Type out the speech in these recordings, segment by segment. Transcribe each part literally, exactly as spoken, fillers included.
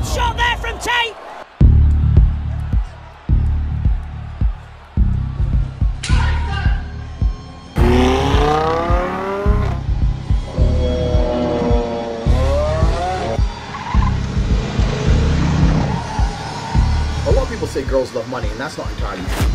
Good shot there from Tate. A lot of people say girls love money, and that's not entirely true.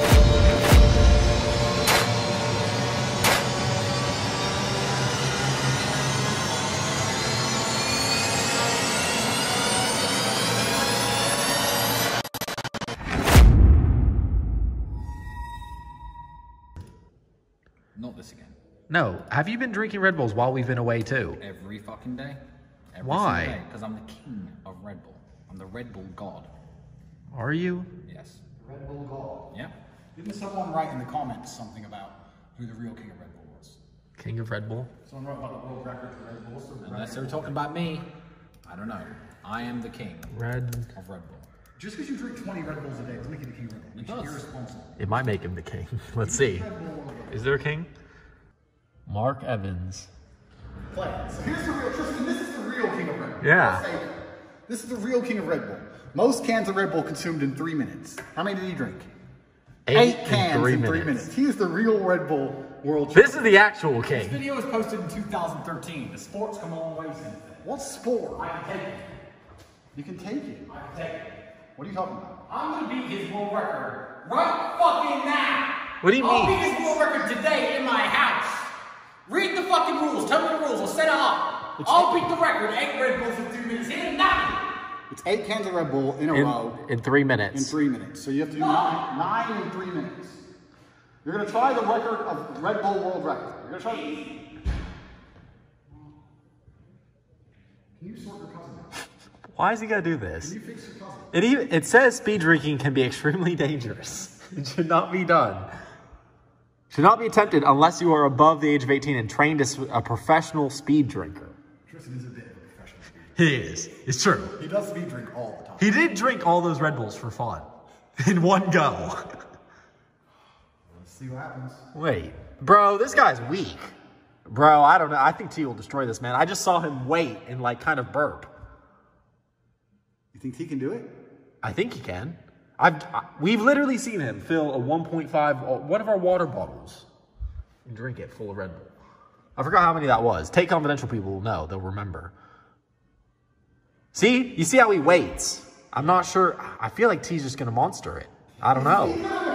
Not this again. No. Have you been drinking Red Bulls while we've been away too? Every fucking day. Every Why? Because I'm the king of Red Bull. I'm the Red Bull god. Are you? Yes. Red Bull God. Yeah. Didn't someone write in the comments something about who the real king of Red Bull was? King of Red Bull? Someone wrote about the world record for Red Bull. So Unless they were talking about me, I don't know. I am the king Red. of Red Bull. Just because you drink twenty Red Bulls a day doesn't make you the king of Red Bull. It It's does. irresponsible. It might make him the king. Let's see. Is there a king? Mark Evans. Play. So here's the real, Tristan, this is the real king of Red Bull. Yeah. Let's say that. This is the real king of Red Bull. Most cans of Red Bull consumed in three minutes. How many did he drink? Eight, Eight cans in three, in minutes. three minutes. He is the real Red Bull world This champion. is the actual This king. video was posted in two thousand thirteen. The sport's come a long way since then. What sport? I can take it. You can take it. I can take it. What are you talking about? I'm gonna beat his world record right fucking now. What do you I'll mean? beat his world record today in my house. Read the fucking rules. Tell me the rules. I'll set it up. It's I'll beat the record. Eight Red Bulls in two minutes. He did nothing. It's eight cans of Red Bull in a row In, in three in minutes. three minutes. So you have to do nine, nine in three minutes. You're going to try the record of Red Bull world record. You're going to try. Can you sort your cousin out? Why is he gonna do this? Can you fix your cousin? It even, it says speed drinking can be extremely dangerous. It should not be done. Should not be attempted unless you are above the age of eighteen and trained as a professional speed drinker. Tristan is a bit of a professional speed He is. It's true. drinker. He does speed drink all the time. He did drink all those Red Bulls for fun. In one go. Let's see what happens. Wait. Bro, this guy's weak. Bro, I don't know. I think T will destroy this, man. I just saw him wait and like kind of burp. You think he can do it? I think he can. I've, I, we've literally seen him fill a one point five, one of our water bottles, and drink it full of Red Bull. I forgot how many that was. Take Confidential people will know. They'll remember. See? You see how he waits? I'm not sure. I feel like T's just going to monster it. I don't know.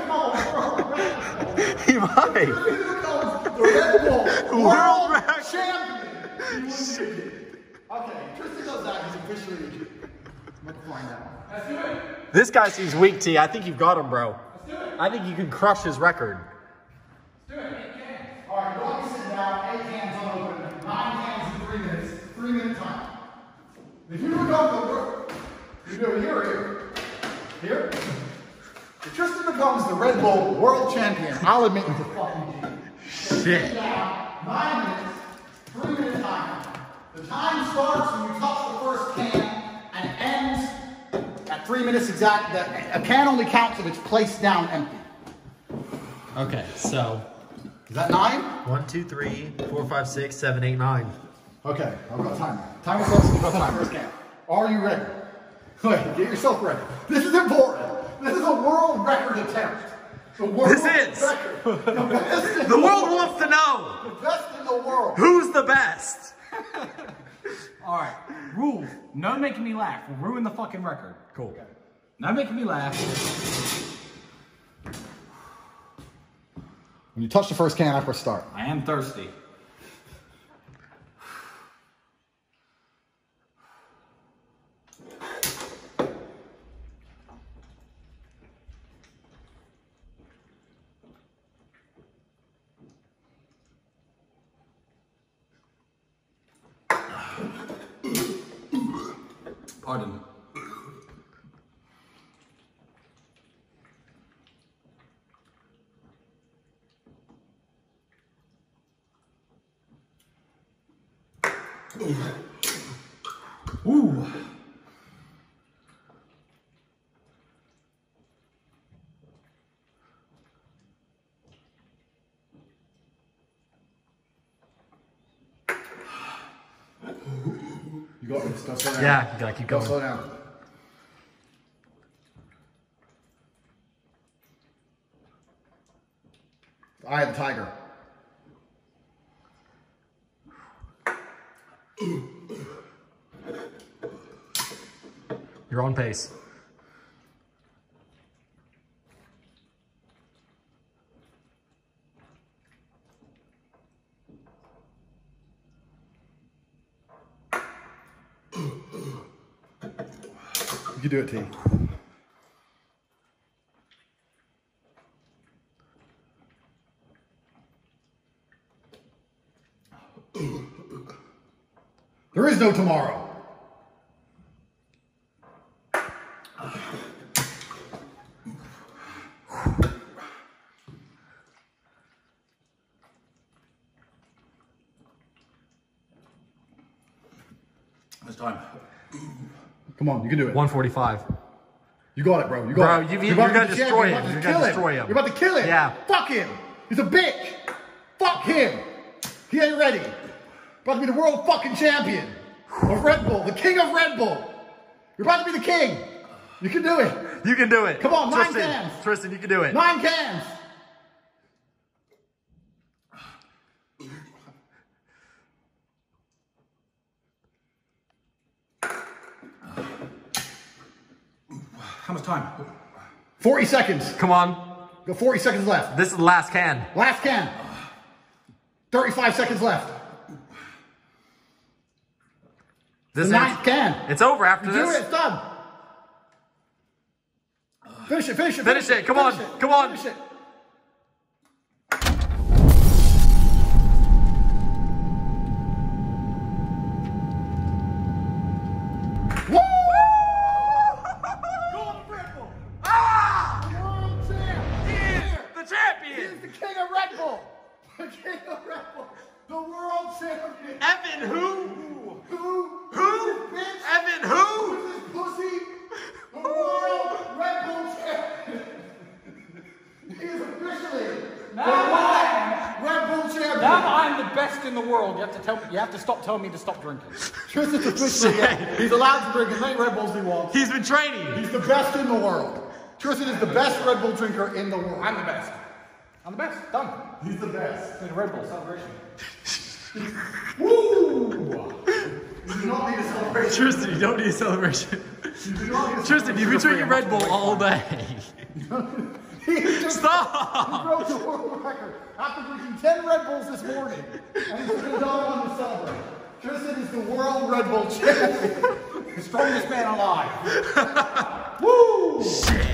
He might. The Red Bull World World record. Champion. He wouldn't do it. Okay, Tristan does that. He's officially injured. Let's find out. Let's do it. This guy seems weak, T. I think you've got him, bro. Let's do it. I think you can crush his record. Let's do it. Eight cans. All right, go ahead and sit down. Eight cans unopened. Nine cans in three minutes. Three minute time. If you become the you do it here or here? Here? If Tristan becomes the Red Bull World Champion, I'll admit you to fucking cheating. Shit. Sit down. Nine minutes. Three minute time. The time starts when you touch the first can and ends at three minutes exact. The, a can only counts if it's placed down empty. Okay, so Is that nine? one, two, three, four, five, six, seven, eight, nine. Okay, I've got timer. Timer starts when you touch the first can. Are you ready? Wait, get yourself ready. This is important. This is a world record attempt. The world This is. record. The best in The world wants to know The best in the world. who's the best. All right. Rules. No making me laugh. We'll ruin the fucking record. Cool. No making me laugh. When you touch the first can, I press start. I am thirsty. Pardon. Ooh. You got this. Go slow down. Yeah, you gotta keep Go going. slow down. Eye of the tiger. You're on pace. You can do it, T. There is no tomorrow. It's time. Come on, you can do it. one forty-five. You got it, bro. You got Bro, it. you- You're you're about gonna to be destroy champion. him. You're You're about to gonna kill destroy him. him. You're about to kill him. Yeah. Fuck him. He's a bitch. Fuck him. He ain't ready. About to be the world fucking champion of Red Bull, the king of Red Bull. You're about to be the king. You can do it. You can do it. Come on, nine Tristan, cans. Tristan, you can do it. Nine cans. How much time? forty seconds. Come on. Got forty seconds left. This is the last can. Last can. thirty-five seconds left. This The is, ninth can. It's over after Do this. it. It's done. Finish it. Finish it. Finish it. Come on. Finish it. Come on. Finish it. Woo! Golden Red Bull. Ah! The world champ. He is Here. the He champion. is the king of Red Bull. The king of Red Bull. The world champion. Evan who? Who? Who? Who's this bitch? Evan who? Who's this pussy? The world Red Bull champion. He is officially the world Red Bull champion. Now I'm the best in the world. You have to tell me. You have to stop telling me to stop drinking. Tristan's officially yeah, he's allowed to drink as many Red Bulls as he wants. He's been training. He's the best in the world. Tristan is the best Red Bull drinker in the world. I'm the best. I'm the best. Done. He's the best. Need a Red Bull celebration. Woo! You do not need a celebration. Tristan, you don't need a celebration. You do not need a Tristan, you've been drinking Red Bull all day. He just Stop! He broke the world record after drinking ten Red Bulls this morning, and he's took another one to celebrate. Tristan is the world Red Bull champion. The strongest man alive. Woo! Shit.